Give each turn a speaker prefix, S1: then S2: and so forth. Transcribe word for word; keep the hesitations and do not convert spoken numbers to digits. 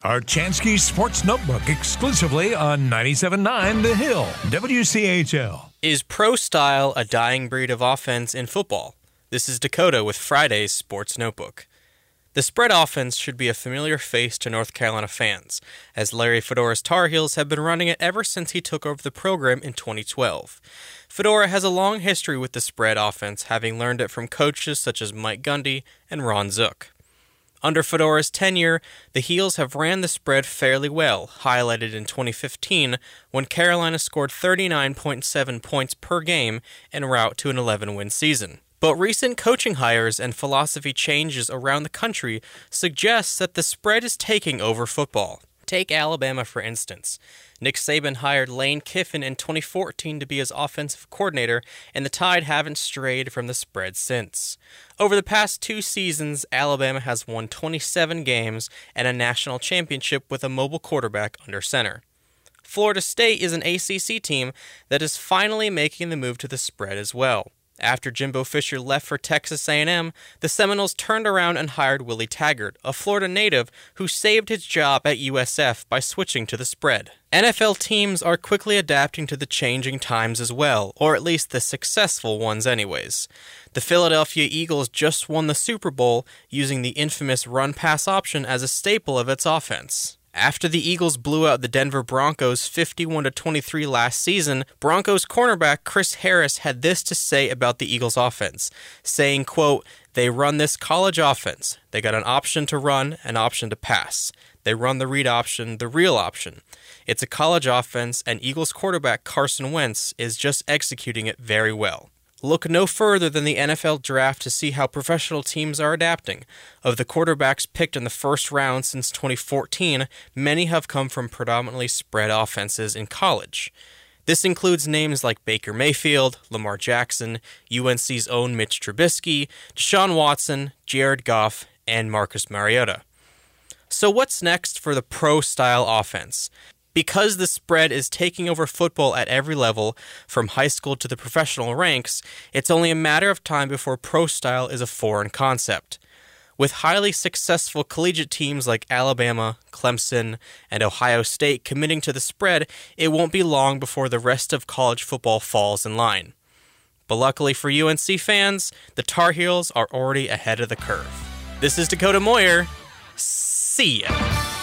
S1: Archansky Sports Notebook exclusively on ninety-seven point nine The Hill, W C H L.
S2: Is pro style a dying breed of offense in football? This is Dakota with Friday's Sports Notebook. The spread offense should be a familiar face to North Carolina fans, as Larry Fedora's Tar Heels have been running it ever since he took over the program in twenty twelve. Fedora has a long history with the spread offense, having learned it from coaches such as Mike Gundy and Ron Zook. Under Fedora's tenure, the Heels have ran the spread fairly well, highlighted in twenty fifteen when Carolina scored thirty-nine point seven points per game en route to an eleven-win season. But recent coaching hires and philosophy changes around the country suggest that the spread is taking over football. Take Alabama, for instance. Nick Saban hired Lane Kiffin in twenty fourteen to be his offensive coordinator, and the Tide haven't strayed from the spread since. Over the past two seasons, Alabama has won twenty-seven games and a national championship with a mobile quarterback under center. Florida State is an A C C team that is finally making the move to the spread as well. After Jimbo Fisher left for Texas A and M, the Seminoles turned around and hired Willie Taggart, a Florida native who saved his job at U S F by switching to the spread. N F L teams are quickly adapting to the changing times as well, or at least the successful ones anyways. The Philadelphia Eagles just won the Super Bowl using the infamous run-pass option as a staple of its offense. After the Eagles blew out the Denver Broncos fifty-one to twenty-three last season, Broncos cornerback Chris Harris had this to say about the Eagles offense, saying, quote, "They run this college offense. They got an option to run, an option to pass. They run the read option, the real option. It's a college offense, and Eagles quarterback Carson Wentz is just executing it very well." Look no further than the N F L draft to see how professional teams are adapting. Of the quarterbacks picked in the first round since twenty fourteen, many have come from predominantly spread offenses in college. This includes names like Baker Mayfield, Lamar Jackson, U N C's own Mitch Trubisky, Deshaun Watson, Jared Goff, and Marcus Mariota. So what's next for the pro-style offense? Because the spread is taking over football at every level, from high school to the professional ranks, it's only a matter of time before pro style is a foreign concept. With highly successful collegiate teams like Alabama, Clemson, and Ohio State committing to the spread, it won't be long before the rest of college football falls in line. But luckily for U N C fans, the Tar Heels are already ahead of the curve. This is Dakota Moyer. See ya!